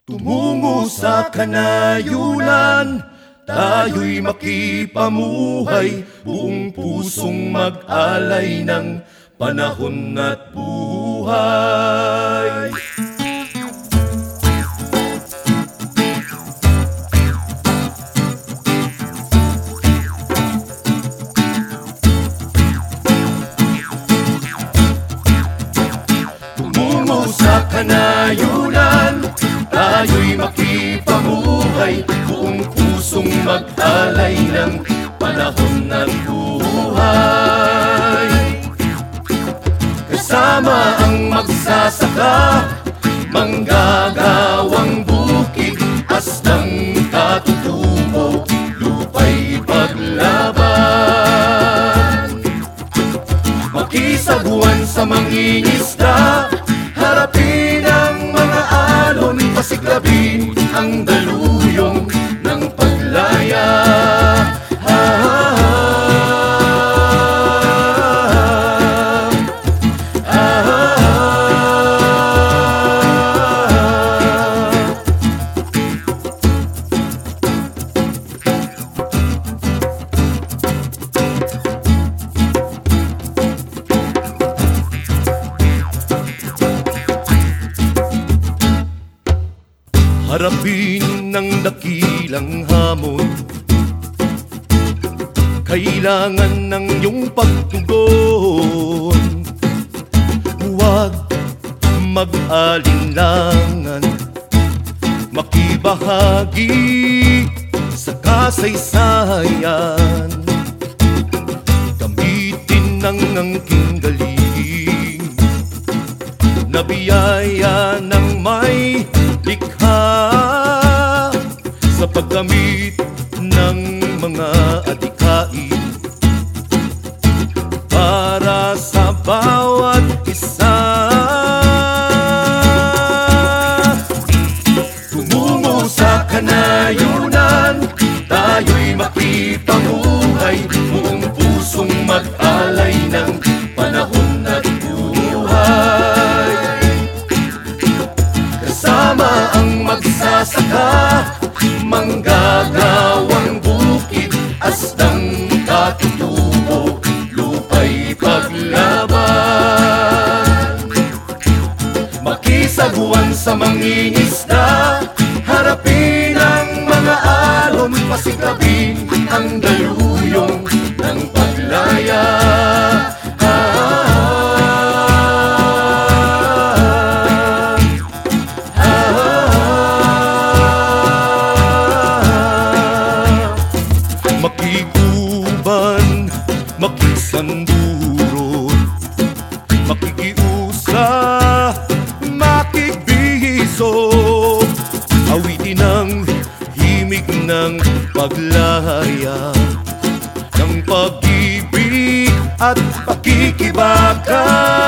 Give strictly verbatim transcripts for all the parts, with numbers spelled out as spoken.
Tumungo sa kanayunan, tayo'y makipamuhay, buong pusong mag-alay ng panahon at buhay. Tumungo sa kanayunan, tayo'y makipamuhay, buong pusong mag-alay ng panahon at buhay. Kasama ang magsasaka, manggagawang bukid, asdang katutubo, lupa'y paglaban. Makisaguan sa mangingisda, harapin ang mga alon, pasiklabin ang daluyong ng paglaya. Ha, ha, ha. Ha, ha, ha. Harapin ng dakilang hamon, kailangan ng iyong pagtugon. Huwag mag-alinlangan, makibahagi sa kasaysayan. Gamitin ang angking galing na biyaya ng may likha sa paggamit ng mga adikain para sa bawat isa. Tumungo sa kanayunan, tayo'y makipamuhay, buong pusong mag-alay ng panahon at buhay. Kasama ang magsasaka, manggagawang bukid, asdang katutubo, lupa'y paglaban. Makisaguan sa mangingisda, harapin ang mga alon, pasiklabin ang daluyong ng paglaya. Ha, ha, makiguban, makisanduro, makikiusa, makikbihiso, awitin ang himig ng paglaya, ng pag-ibig at pakikibaka.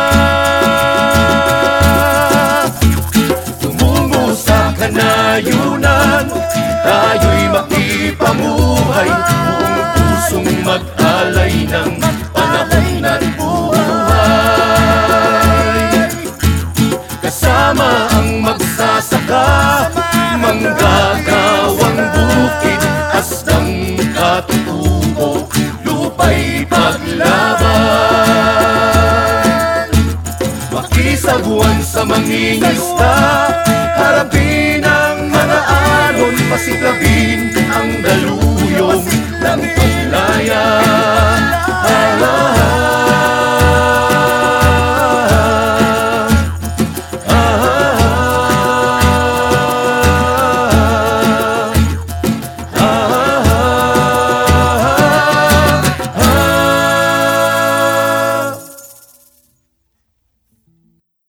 Tumungo sa kanayunan, tayo'y makipamuhay, buong pusong mag-alay ng panahon at buhay. Kasama ang magsasaka, manggagawang bukid, asdang katutubo, lupa'y paglaban. Makisaguan sa mangingisda, harapin ang mga alon, pasiklabin